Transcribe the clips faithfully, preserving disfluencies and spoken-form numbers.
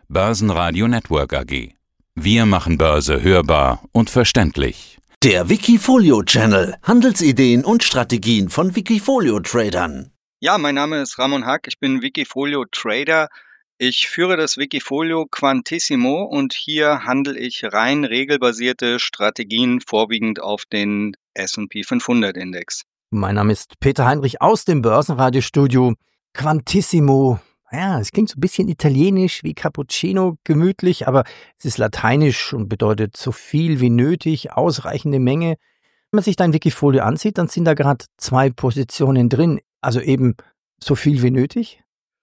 Börsenradio Network A G. Wir machen Börse hörbar und verständlich. Der Wikifolio Channel. Handelsideen und Strategien von Wikifolio-Tradern. Ja, mein Name ist Ramon Hack, ich bin Wikifolio-Trader. Ich führe das Wikifolio Quantissimo und hier handle ich rein regelbasierte Strategien, vorwiegend auf den S und P fünfhundert Index. Mein Name ist Peter Heinrich aus dem Börsenradiostudio. Quantissimo. Ja, es klingt so ein bisschen italienisch wie Cappuccino, gemütlich, aber es ist lateinisch und bedeutet so viel wie nötig, ausreichende Menge. Wenn man sich dein Wikifolio ansieht, dann sind da gerade zwei Positionen drin, also eben so viel wie nötig.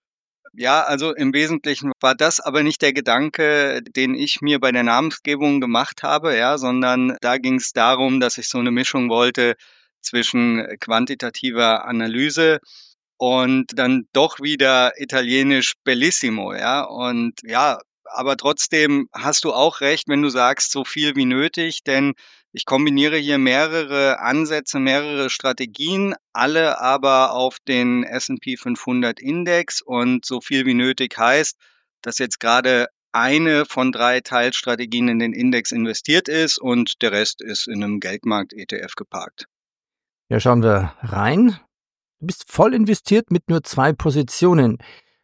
Ja, also im Wesentlichen war das aber nicht der Gedanke, den ich mir bei der Namensgebung gemacht habe, ja, sondern da ging es darum, dass ich so eine Mischung wollte zwischen quantitativer Analyse und dann doch wieder italienisch Bellissimo, ja. Und ja, aber trotzdem hast du auch recht, wenn du sagst, so viel wie nötig, denn ich kombiniere hier mehrere Ansätze, mehrere Strategien, alle aber auf den S und P fünfhundert Index, und so viel wie nötig heißt, dass jetzt gerade eine von drei Teilstrategien in den Index investiert ist und der Rest ist in einem Geldmarkt-E T F geparkt. Ja, schauen wir rein. Du bist voll investiert mit nur zwei Positionen.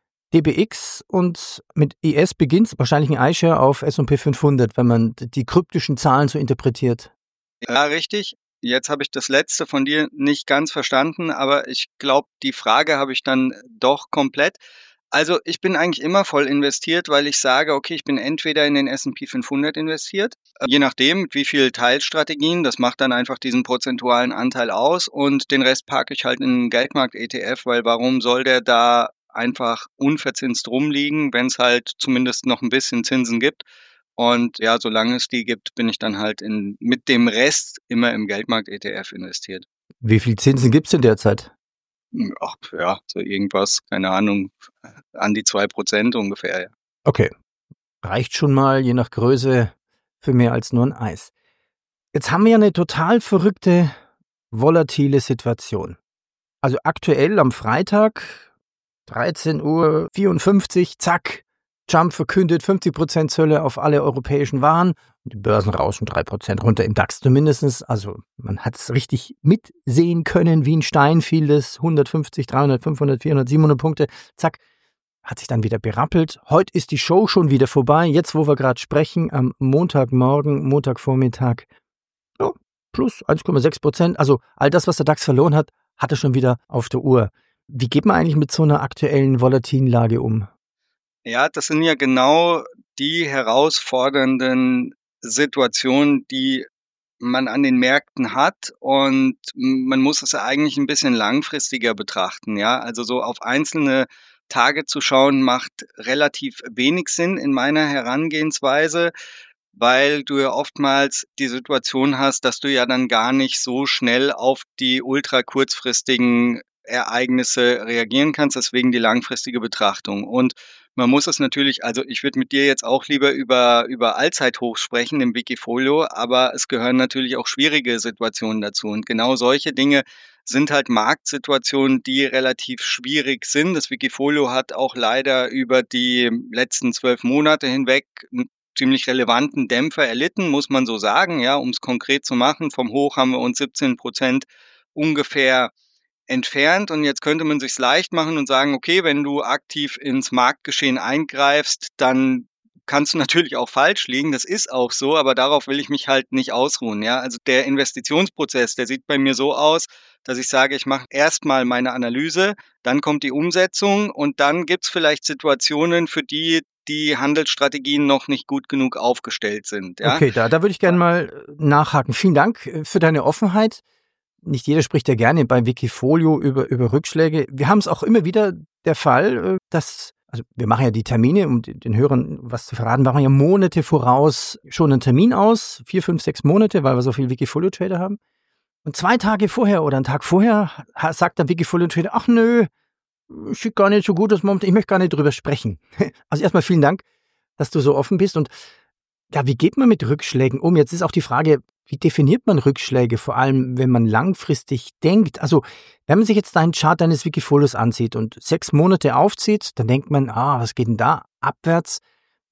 D B X und mit I S beginnt wahrscheinlich ein iShare auf S und P fünfhundert, wenn man die kryptischen Zahlen so interpretiert. Ja, richtig. Jetzt habe ich das letzte von dir nicht ganz verstanden, aber ich glaube, die Frage habe ich dann doch komplett. Also ich bin eigentlich immer voll investiert, weil ich sage, okay, ich bin entweder in den S und P fünfhundert investiert, je nachdem, wie viel Teilstrategien, das macht dann einfach diesen prozentualen Anteil aus, und den Rest parke ich halt in einen Geldmarkt-E T F, weil warum soll der da einfach unverzinst rumliegen, wenn es halt zumindest noch ein bisschen Zinsen gibt. Und ja, solange es die gibt, bin ich dann halt in, mit dem Rest immer im Geldmarkt-E T F investiert. Wie viel Zinsen gibt es denn derzeit? Ach, ja, so irgendwas, keine Ahnung, an die zwei Prozent ungefähr, ja. Okay, reicht schon mal, je nach Größe, für mehr als nur ein Eis. Jetzt haben wir ja eine total verrückte, volatile Situation. Also aktuell am Freitag, dreizehn Uhr vierundfünfzig, zack, Trump verkündet fünfzig Prozent Zölle auf alle europäischen Waren. Die Börsen rauschen drei Prozent runter, im DAX zumindest. Also man hat es richtig mitsehen können, wie ein Stein fiel das, hundertfünfzig, dreihundert, fünfhundert, vierhundert, siebenhundert Punkte. Zack, hat sich dann wieder berappelt. Heute ist die Show schon wieder vorbei. Jetzt, wo wir gerade sprechen, am Montagmorgen, Montagvormittag, ja, plus eins Komma sechs Prozent. Also all das, was der DAX verloren hat, hat er schon wieder auf der Uhr. Wie geht man eigentlich mit so einer aktuellen volatilen Lage um? Ja, das sind ja genau die herausfordernden Situationen, die man an den Märkten hat, und man muss es ja eigentlich ein bisschen langfristiger betrachten, ja. Also so auf einzelne Tage zu schauen, macht relativ wenig Sinn in meiner Herangehensweise, weil du ja oftmals die Situation hast, dass du ja dann gar nicht so schnell auf die ultra kurzfristigen Ereignisse reagieren kannst, deswegen die langfristige Betrachtung. Und man muss es natürlich, also ich würde mit dir jetzt auch lieber über, über Allzeithochs sprechen im Wikifolio, aber es gehören natürlich auch schwierige Situationen dazu. Und genau solche Dinge sind halt Marktsituationen, die relativ schwierig sind. Das Wikifolio hat auch leider über die letzten zwölf Monate hinweg einen ziemlich relevanten Dämpfer erlitten, muss man so sagen. Ja, um es konkret zu machen, vom Hoch haben wir uns siebzehn Prozent ungefähr entfernt, und jetzt könnte man sich's leicht machen und sagen, okay, wenn du aktiv ins Marktgeschehen eingreifst, dann kannst du natürlich auch falsch liegen, das ist auch so, aber darauf will ich mich halt nicht ausruhen, ja. Also der Investitionsprozess, der sieht bei mir so aus, dass ich sage, ich mache erstmal meine Analyse, dann kommt die Umsetzung, und dann gibt's vielleicht Situationen, für die die Handelsstrategien noch nicht gut genug aufgestellt sind, ja. Okay, da, da würde ich gerne mal nachhaken. Vielen Dank für deine Offenheit. Nicht jeder spricht ja gerne beim Wikifolio über, über Rückschläge. Wir haben es auch immer wieder der Fall, dass, also wir machen ja die Termine, um den Hörern was zu verraten, machen wir ja Monate voraus schon einen Termin aus, vier, fünf, sechs Monate, weil wir so viele Wikifolio-Trader haben. Und zwei Tage vorher oder einen Tag vorher sagt der Wikifolio-Trader, ach nö, sieht gar nicht so gut aus momentan, ich möchte gar nicht drüber sprechen. Also erstmal vielen Dank, dass du so offen bist. Und ja, wie geht man mit Rückschlägen um? Jetzt ist auch die Frage, wie definiert man Rückschläge, vor allem wenn man langfristig denkt? Also wenn man sich jetzt deinen Chart deines Wikifolios ansieht und sechs Monate aufzieht, dann denkt man, ah, was geht denn da abwärts?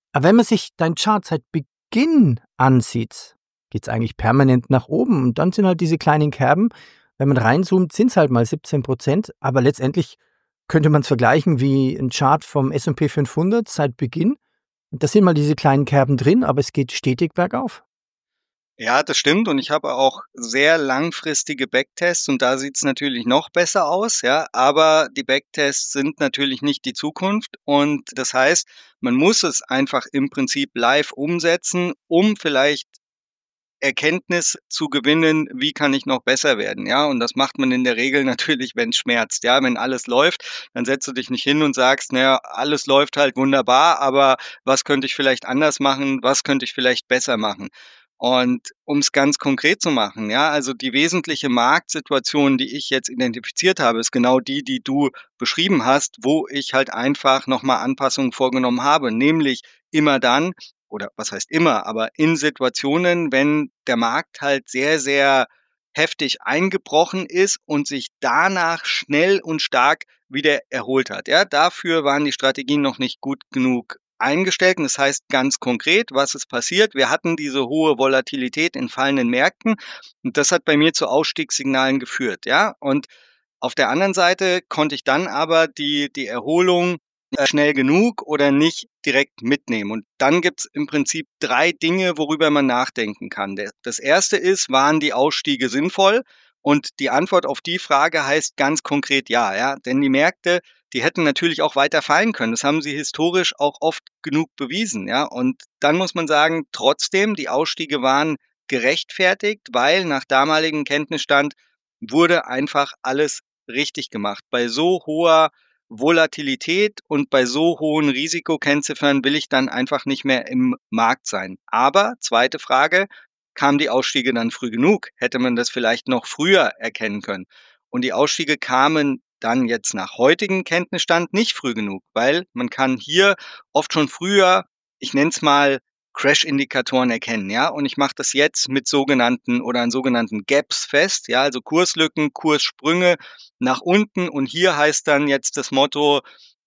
Aber wenn man sich deinen Chart seit Beginn ansieht, geht es eigentlich permanent nach oben. Und dann sind halt diese kleinen Kerben, wenn man reinzoomt, sind es halt mal siebzehn Prozent. Aber letztendlich könnte man es vergleichen wie ein Chart vom S und P fünfhundert seit Beginn. Da sind mal diese kleinen Kerben drin, aber es geht stetig bergauf. Ja, das stimmt. Und ich habe auch sehr langfristige Backtests und da sieht's natürlich noch besser aus, ja. Aber die Backtests sind natürlich nicht die Zukunft. Und das heißt, man muss es einfach im Prinzip live umsetzen, um vielleicht Erkenntnis zu gewinnen, wie kann ich noch besser werden, ja? Und das macht man in der Regel natürlich, wenn's schmerzt, ja? Wenn alles läuft, dann setzt du dich nicht hin und sagst: „Na ja, alles läuft halt wunderbar, aber was könnte ich vielleicht anders machen? Was könnte ich vielleicht besser machen?“ Und um's ganz konkret zu machen, ja, also die wesentliche Marktsituation, die ich jetzt identifiziert habe, ist genau die, die du beschrieben hast, wo ich halt einfach noch mal Anpassungen vorgenommen habe, nämlich immer dann oder was heißt immer, aber in Situationen, wenn der Markt halt sehr, sehr heftig eingebrochen ist und sich danach schnell und stark wieder erholt hat, ja? Dafür waren die Strategien noch nicht gut genug eingestellt. Und das heißt ganz konkret, was ist passiert? Wir hatten diese hohe Volatilität in fallenden Märkten und das hat bei mir zu Ausstiegssignalen geführt, ja? Und auf der anderen Seite konnte ich dann aber die die Erholung äh, schnell genug oder nicht direkt mitnehmen. Und dann gibt's im Prinzip drei Dinge, worüber man nachdenken kann. Der das erste ist, waren die Ausstiege sinnvoll? Und die Antwort auf die Frage heißt ganz konkret ja, ja. Denn die Märkte, die hätten natürlich auch weiter fallen können. Das haben sie historisch auch oft genug bewiesen, ja. Und dann muss man sagen, trotzdem, die Ausstiege waren gerechtfertigt, weil nach damaligem Kenntnisstand wurde einfach alles richtig gemacht. Bei so hoher Volatilität und bei so hohen Risikokennziffern will ich dann einfach nicht mehr im Markt sein. Aber zweite Frage, kamen die Ausstiege dann früh genug? Hätte man das vielleicht noch früher erkennen können? Und die Ausstiege kamen dann jetzt nach heutigem Kenntnisstand nicht früh genug, weil man kann hier oft schon früher, ich nenne es mal Crash-Indikatoren erkennen, ja. Und ich mache das jetzt mit sogenannten oder an sogenannten Gaps fest, ja, also Kurslücken, Kurssprünge nach unten. Und hier heißt dann jetzt das Motto,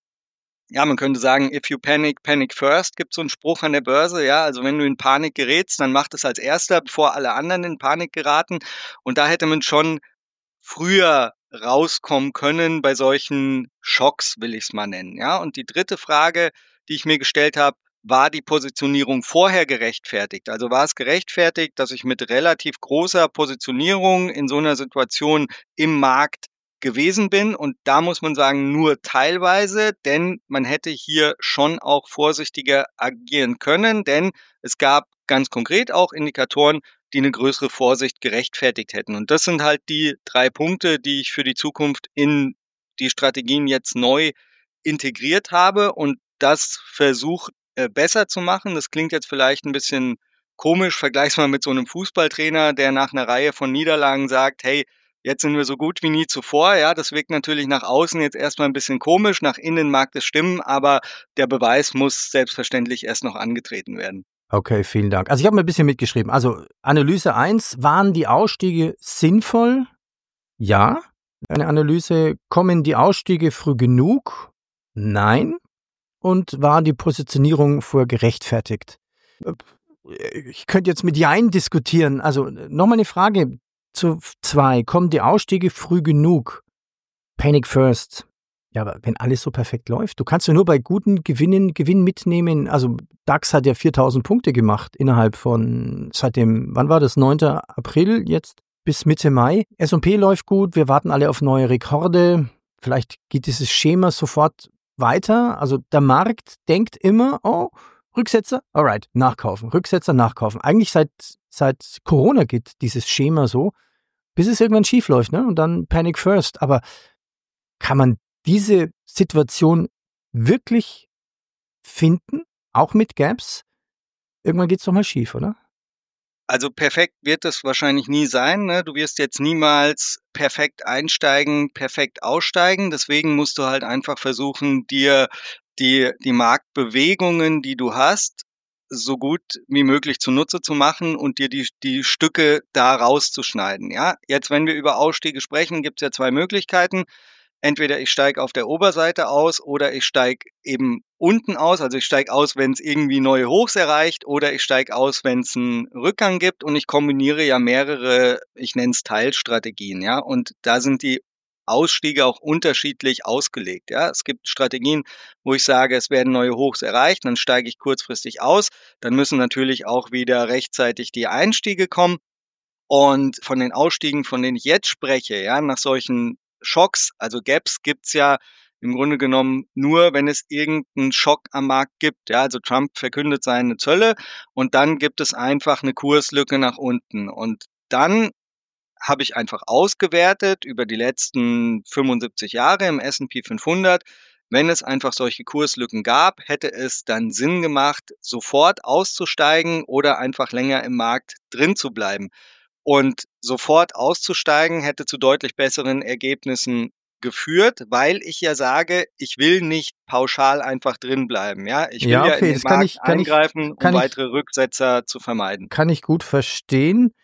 ja, man könnte sagen, if you panic, panic first, gibt so einen Spruch an der Börse, ja. Also wenn du in Panik gerätst, dann mach das als Erster, bevor alle anderen in Panik geraten. Und da hätte man schon früher rauskommen können bei solchen Schocks, will ich es mal nennen, ja. Und die dritte Frage, die ich mir gestellt habe, war die Positionierung vorher gerechtfertigt? Also war es gerechtfertigt, dass ich mit relativ großer Positionierung in so einer Situation im Markt gewesen bin? Und da muss man sagen, nur teilweise, denn man hätte hier schon auch vorsichtiger agieren können, denn es gab ganz konkret auch Indikatoren, die eine größere Vorsicht gerechtfertigt hätten. Und das sind halt die drei Punkte, die ich für die Zukunft in die Strategien jetzt neu integriert habe und das versucht äh, besser zu machen. Das klingt jetzt vielleicht ein bisschen komisch, vergleich's mal mit so einem Fußballtrainer, der nach einer Reihe von Niederlagen sagt: „Hey, jetzt sind wir so gut wie nie zuvor.“ Ja, das wirkt natürlich nach außen jetzt erstmal ein bisschen komisch, nach innen mag das stimmen, aber der Beweis muss selbstverständlich erst noch angetreten werden. Okay, vielen Dank. Also ich habe mir ein bisschen mitgeschrieben. Also Analyse eins, waren die Ausstiege sinnvoll? Ja. Eine Analyse, kommen die Ausstiege früh genug? Nein. Und war die Positionierung vorher gerechtfertigt? Ich könnte jetzt mit Jein diskutieren. Also nochmal eine Frage zu zwei. Kommen die Ausstiege früh genug? Panic first. Ja, aber wenn alles so perfekt läuft, du kannst ja nur bei guten Gewinnen Gewinn mitnehmen. Also DAX hat ja viertausend Punkte gemacht innerhalb von, seit dem, wann war das, neunten April jetzt bis Mitte Mai. S und P läuft gut, wir warten alle auf neue Rekorde. Vielleicht geht dieses Schema sofort weiter. Also der Markt denkt immer, oh, Rücksetzer, alright, nachkaufen, Rücksetzer, nachkaufen. Eigentlich seit, seit Corona geht dieses Schema so, bis es irgendwann schief läuft, ne? Und dann Panic first. Aber kann man diese Situation wirklich finden, auch mit Gaps? Irgendwann geht's doch mal schief, oder? Also perfekt wird es wahrscheinlich nie sein, ne? Du wirst jetzt niemals perfekt einsteigen, perfekt aussteigen. Deswegen musst du halt einfach versuchen, dir die die Marktbewegungen, die du hast, so gut wie möglich zunutze zu machen und dir die die Stücke da rauszuschneiden, ja? Jetzt, wenn wir über Ausstiege sprechen, gibt's ja zwei Möglichkeiten. Entweder ich steige auf der Oberseite aus oder ich steige eben unten aus. Also ich steige aus, wenn es irgendwie neue Hochs erreicht, oder ich steige aus, wenn es einen Rückgang gibt, und ich kombiniere ja mehrere, ich nenne es Teilstrategien, ja. Und da sind die Ausstiege auch unterschiedlich ausgelegt, ja. Es gibt Strategien, wo ich sage, es werden neue Hochs erreicht, dann steige ich kurzfristig aus. Dann müssen natürlich auch wieder rechtzeitig die Einstiege kommen. Und von den Ausstiegen, von denen ich jetzt spreche, ja, nach solchen Schocks, also Gaps, gibt's ja im Grunde genommen nur, wenn es irgendeinen Schock am Markt gibt. Ja, also Trump verkündet seine Zölle und dann gibt es einfach eine Kurslücke nach unten. Und dann habe ich einfach ausgewertet über die letzten fünfundsiebzig Jahre im S und P fünfhundert. Wenn es einfach solche Kurslücken gab, hätte es dann Sinn gemacht, sofort auszusteigen oder einfach länger im Markt drin zu bleiben. Und sofort auszusteigen hätte zu deutlich besseren Ergebnissen geführt, weil ich ja sage, ich will nicht pauschal einfach drin bleiben. Ja, ich will Ja, ja in okay, den das kann Markt ich, kann ich, eingreifen, um kann ich, weitere Rücksetzer zu vermeiden. kann ich gut verstehen.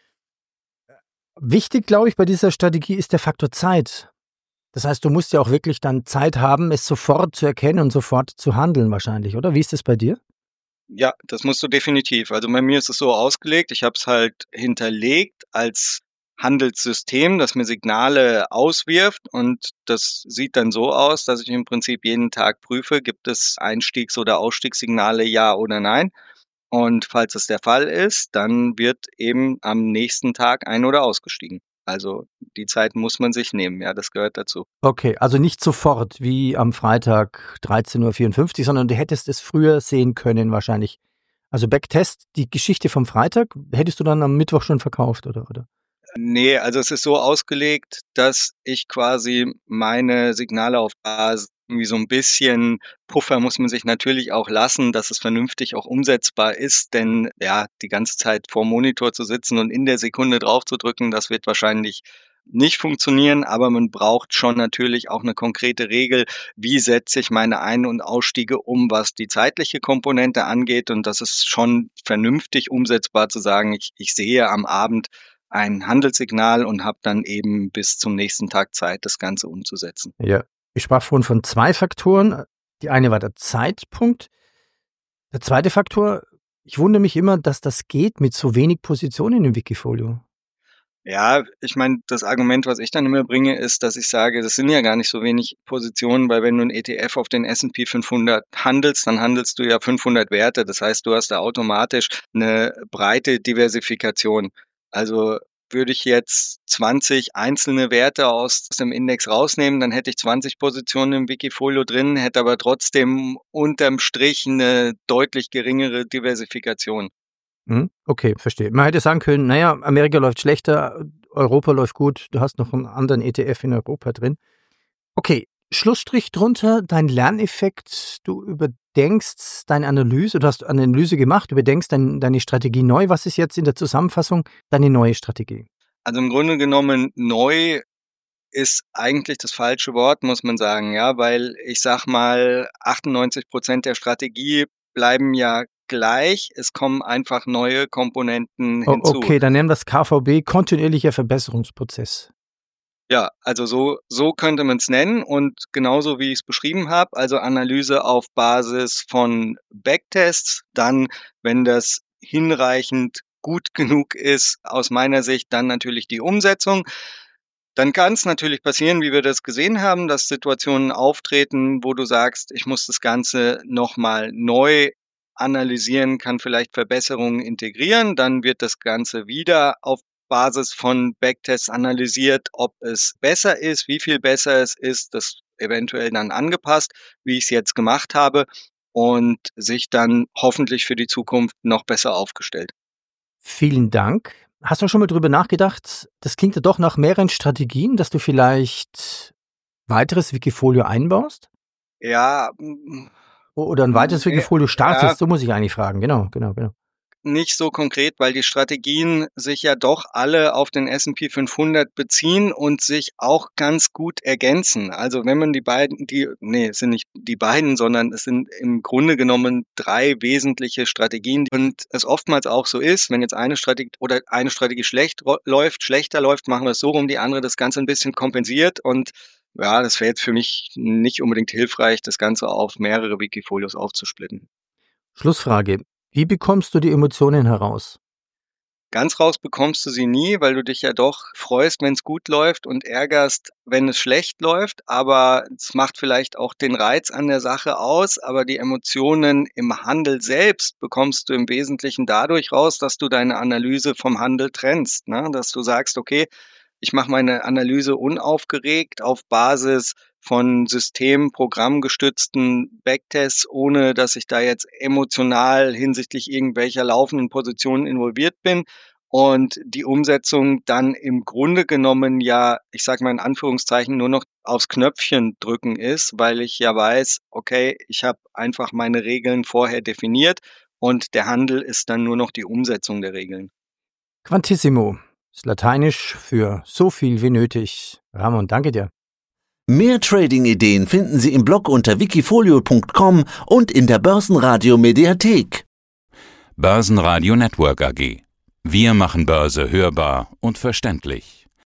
Wichtig, glaube ich, bei dieser Strategie ist der Faktor Zeit. Das heißt, du musst ja auch wirklich dann Zeit haben, es sofort zu erkennen und sofort zu handeln wahrscheinlich, oder? Wie ist das bei dir? Ja, das musst du definitiv. Also bei mir ist es so ausgelegt, ich habe es halt hinterlegt als Handelssystem, das mir Signale auswirft, und das sieht dann so aus, dass ich im Prinzip jeden Tag prüfe, gibt es Einstiegs- oder Ausstiegssignale, ja oder nein. Und falls es der Fall ist, dann wird eben am nächsten Tag ein- oder ausgestiegen. Also die Zeit muss man sich nehmen, ja, das gehört dazu. Okay, also nicht sofort wie am Freitag dreizehn Uhr vierundfünfzig, sondern du hättest es früher sehen können wahrscheinlich. Also Backtest, die Geschichte vom Freitag, hättest du dann am Mittwoch schon verkauft, oder? oder? Nee, also es ist so ausgelegt, dass ich quasi meine Signale auf Basis irgendwie so ein bisschen Puffer muss man sich natürlich auch lassen, dass es vernünftig auch umsetzbar ist, denn ja, die ganze Zeit vorm Monitor zu sitzen und in der Sekunde drauf zu drücken, das wird wahrscheinlich nicht funktionieren, aber man braucht schon natürlich auch eine konkrete Regel, wie setze ich meine Ein- und Ausstiege um, was die zeitliche Komponente angeht, und das ist schon vernünftig umsetzbar zu sagen, ich ich sehe am Abend ein Handelssignal und habe dann eben bis zum nächsten Tag Zeit, das Ganze umzusetzen. Ja, ich sprach vorhin von zwei Faktoren. Die eine war der Zeitpunkt. Der zweite Faktor, ich wundere mich immer, dass das geht mit so wenig Positionen im Wikifolio. Ja, ich meine, das Argument, was ich dann immer bringe, ist, dass ich sage, das sind ja gar nicht so wenig Positionen, weil wenn du ein E T F auf den S und P fünfhundert handelst, dann handelst du ja fünfhundert Werte. Das heißt, du hast da automatisch eine breite Diversifikation. Also würde ich jetzt zwanzig einzelne Werte aus dem Index rausnehmen, dann hätte ich zwanzig Positionen im Wikifolio drin, hätte aber trotzdem unterm Strich eine deutlich geringere Diversifikation. Hm? Okay, verstehe. Man hätte sagen können, naja, Amerika läuft schlechter, Europa läuft gut, du hast noch einen anderen E T F in Europa drin. Okay, Schlussstrich drunter, dein Lerneffekt, du überdenkst deine Analyse, du hast eine Analyse gemacht, überdenkst dein, deine Strategie neu. Was ist jetzt in der Zusammenfassung deine neue Strategie? Also im Grunde genommen neu ist eigentlich das falsche Wort, muss man sagen, ja, weil ich sag mal, achtundneunzig Prozent der Strategie bleiben ja gleich. Es kommen einfach neue Komponenten O- hinzu. Okay, dann nennen wir das K V B, kontinuierlicher Verbesserungsprozess. Ja, also so, so könnte man es nennen, und genauso wie ich es beschrieben habe, also Analyse auf Basis von Backtests, dann, wenn das hinreichend gut genug ist, aus meiner Sicht, dann natürlich die Umsetzung. Dann kann es natürlich passieren, wie wir das gesehen haben, dass Situationen auftreten, wo du sagst, ich muss das Ganze nochmal neu analysieren, kann vielleicht Verbesserungen integrieren. Dann wird das Ganze wieder auf Basis von Backtests analysiert, ob es besser ist, wie viel besser es ist, das eventuell dann angepasst, wie ich es jetzt gemacht habe, und sich dann hoffentlich für die Zukunft noch besser aufgestellt. Vielen Dank. Hast du schon mal drüber nachgedacht? Das klingt ja doch nach mehreren Strategien, dass du vielleicht weiteres Wikifolio einbaust? Ja, mm, O- Oder ein weiteres nee, Wikifolio ja, startest? So muss ich eigentlich fragen. Genau, genau, genau. nicht so konkret, weil die Strategien sich ja doch alle auf den S und P fünfhundert beziehen und sich auch ganz gut ergänzen. Also wenn man die beiden, die, nee, es sind nicht die beiden, sondern es sind im Grunde genommen drei wesentliche Strategien. Und es oftmals auch so ist, wenn jetzt eine Strategie oder eine Strategie schlecht ro- läuft, schlechter läuft, machen wir es so rum, die andere das Ganze ein bisschen kompensiert. Und Ja, das wäre jetzt für mich nicht unbedingt hilfreich, das Ganze auf mehrere Wikifolios aufzusplitten. Schlussfrage. Wie bekommst du die Emotionen heraus? Ganz raus bekommst du sie nie, weil du dich ja doch freust, wenn es gut läuft und ärgerst, wenn es schlecht läuft. Aber es macht vielleicht auch den Reiz an der Sache aus. Aber die Emotionen im Handel selbst bekommst du im Wesentlichen dadurch raus, dass du deine Analyse vom Handel trennst, ne? Dass du sagst, okay, ich mache meine Analyse unaufgeregt auf Basis von System-, programmgestützten Backtests, ohne dass ich da jetzt emotional hinsichtlich irgendwelcher laufenden Positionen involviert bin. Und die Umsetzung dann im Grunde genommen ja, ich sage mal in Anführungszeichen, nur noch aufs Knöpfchen drücken ist, weil ich ja weiß, okay, ich habe einfach meine Regeln vorher definiert und der Handel ist dann nur noch die Umsetzung der Regeln. Quantissimo ist lateinisch für so viel wie nötig. Ramon, danke dir. Mehr Trading-Ideen finden Sie im Blog unter wikifolio punkt com und in der Börsenradio Mediathek. Börsenradio Network A G. Wir machen Börse hörbar und verständlich.